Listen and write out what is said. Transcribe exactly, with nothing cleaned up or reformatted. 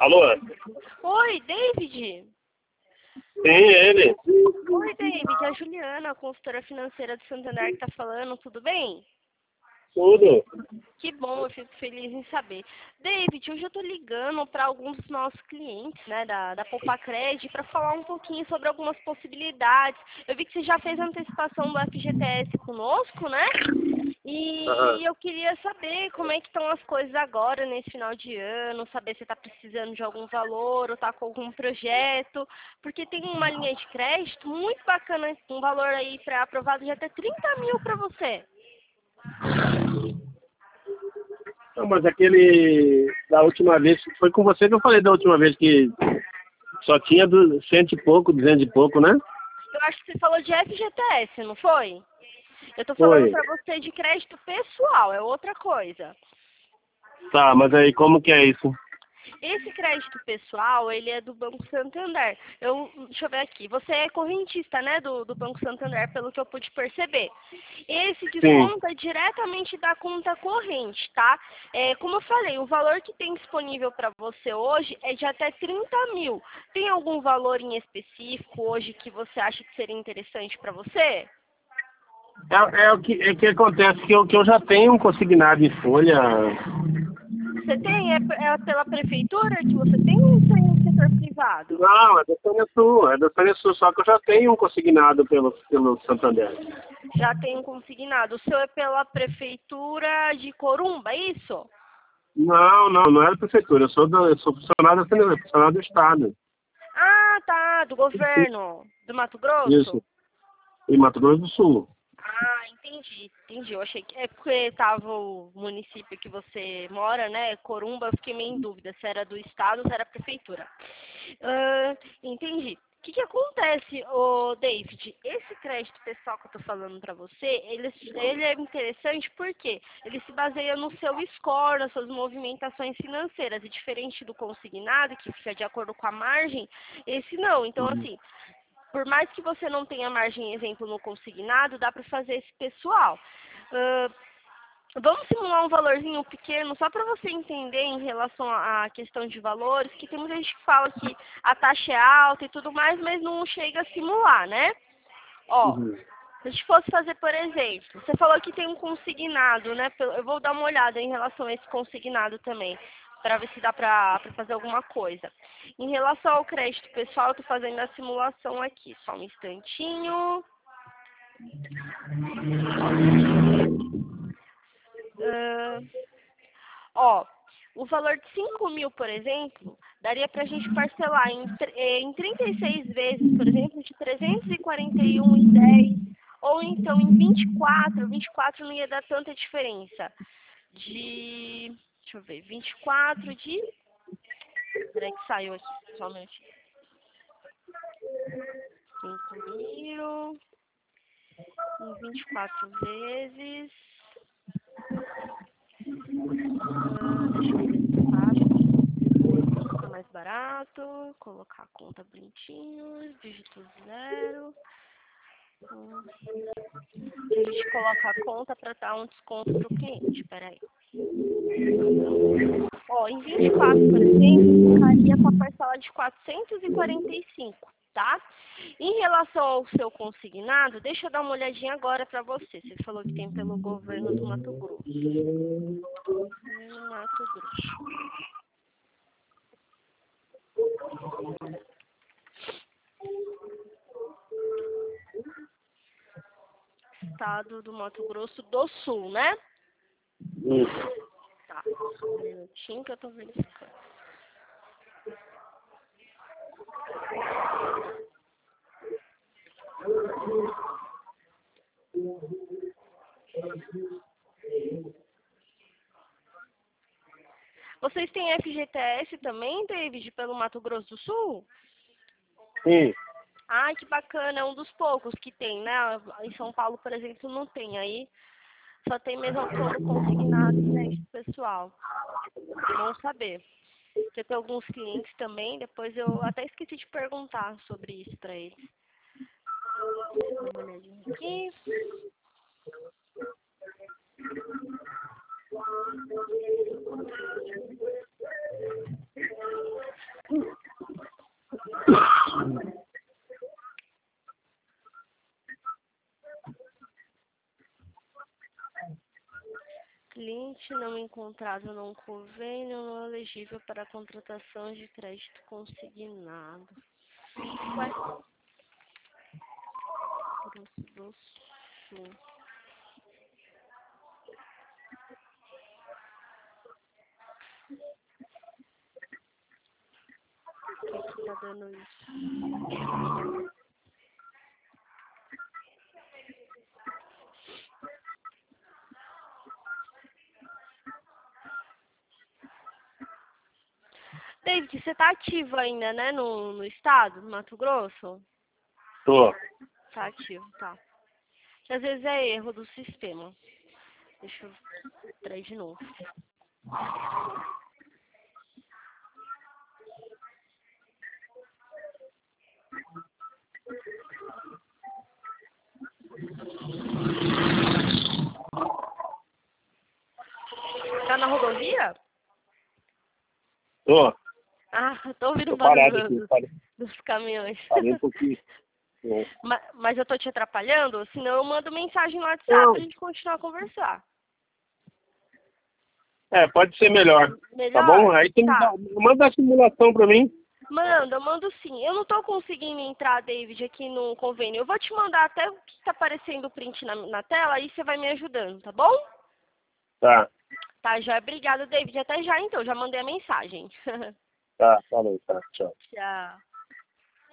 Alô? Oi, David? Sim, ele. Oi, David. É a Juliana, consultora financeira do Santander, que tá falando. Tudo bem? Tudo. Que bom, eu fico feliz em saber. David, hoje eu tô ligando para alguns dos nossos clientes, né, da, da Poupacred, para falar um pouquinho sobre algumas possibilidades. Eu vi que você já fez a antecipação do F G T S conosco, né? Aham. E eu queria saber como é que estão as coisas agora, nesse final de ano, saber se está precisando de algum valor ou está com algum projeto, porque tem uma linha de crédito muito bacana, um valor aí para aprovado de até trinta mil para você. Não, mas aquele da última vez, foi com você que eu falei da última vez que só tinha do, cento e pouco, duzentos e pouco, né? Eu acho que você falou de F G T S, não foi? Eu tô falando Foi. para você de crédito pessoal, é outra coisa. Tá, mas aí como que é isso? Esse crédito pessoal, ele é do Banco Santander. Eu, deixa eu ver aqui. Você é correntista, né, do, do Banco Santander, pelo que eu pude perceber. Esse Sim. desconta diretamente da conta corrente, tá? É, como eu falei, o valor que tem disponível para você hoje é de até trinta mil. Tem algum valor em específico hoje que você acha que seria interessante para você? É, é o que, é que acontece que eu, que eu já tenho um consignado em folha. Você tem? É, é pela prefeitura que você tem ou tem no setor privado? Não, é da Sanesul, é da Sanesul, só que eu já tenho um consignado pelo, pelo Santander. Já tem um consignado. O seu é pela prefeitura de Corumba, é isso? Não, não, não é da prefeitura, eu sou, do, eu sou funcionário da Sanesul, funcionário do Estado. Ah, tá, do governo do Mato Grosso? Isso, em Mato Grosso do Sul. Ah, entendi, entendi. Eu achei que é porque tava o município que você mora, né? Corumba, eu fiquei meio em dúvida se era do estado ou se era prefeitura. Ah, entendi. O que que acontece, ô David? Esse crédito pessoal que eu tô falando pra você, ele, ele é interessante porque ele se baseia no seu score, nas suas movimentações financeiras. E diferente do consignado, que fica de acordo com a margem, esse não. Então, assim, por mais que você não tenha margem, exemplo, no consignado, dá para fazer esse pessoal. Ah, vamos simular um valorzinho pequeno, só para você entender em relação à questão de valores, que tem muita gente que fala que a taxa é alta e tudo mais, mas não chega a simular, né? Ó, Uhum. se a gente fosse fazer, por exemplo, você falou que tem um consignado, né? Eu vou dar uma olhada em relação a esse consignado também, para ver se dá para fazer alguma coisa. Em relação ao crédito pessoal, eu tô fazendo a simulação aqui, só um instantinho. Ah, ó, o valor de cinco mil, por exemplo, daria para a gente parcelar em, tr- eh, em trinta e seis vezes, por exemplo, de trezentos e quarenta e um e dez, ou então em vinte e quatro, vinte e quatro não ia dar tanta diferença. De, deixa eu ver, vinte e quatro de, peraí que saiu aqui, só um minutinho. cinco mil, em vinte e quatro vezes, ah, deixa eu ver se é fácil, fica mais barato, colocar a conta bonitinho, dígito zero, hum, a gente coloca a conta para dar um desconto para o cliente, peraí. Ó, em vinte e quatro, por exemplo, ficaria com a parcela de quatrocentos e quarenta e cinco, tá? Em relação ao seu consignado, deixa eu dar uma olhadinha agora para você. Você falou que tem pelo governo do Mato Grosso. Governo Mato Grosso. Estado do Mato Grosso do Sul, né? Isso. Tá, só um minutinho que eu tô verificando. Vocês têm F G T S também, David, pelo Mato Grosso do Sul? Sim. Ai, que bacana, é um dos poucos que tem, né? Em São Paulo, por exemplo, não tem. Aí só tem mesmo a opção do consignado e crédito pessoal. Bom saber. Porque eu tenho alguns clientes também, depois eu até esqueci de perguntar sobre isso para eles. Dá uma olhadinha aqui. cliente não encontrado num convênio não elegível para contratação de crédito consignado. Ué? Grosso do Sul. O que que tá dando isso? David, você tá ativo ainda, né, no, no estado, no Mato Grosso? Tô. Tá ativo, tá. Às vezes é erro do sistema. Deixa eu trazer de novo. Tá na rodovia? Tô. Ah, tô ouvindo Tô o barulho parado aqui. dos, Parei, dos caminhões. parei um pouquinho. É. Ma- Mas eu tô te atrapalhando? Senão eu mando mensagem no WhatsApp Não. pra gente continuar a conversar. É, pode ser melhor. Tá bom? Melhor? Aí você me dá, Tá. manda a simulação pra mim. Manda, eu mando sim. Eu não tô conseguindo entrar, David, aqui no convênio. Eu vou te mandar até o que tá aparecendo o print na, na tela, aí você vai me ajudando, tá bom? Tá, Tá, já. Obrigada, David. Até já, então. Já mandei a mensagem. tá, falou, tá, tchau. Tchau.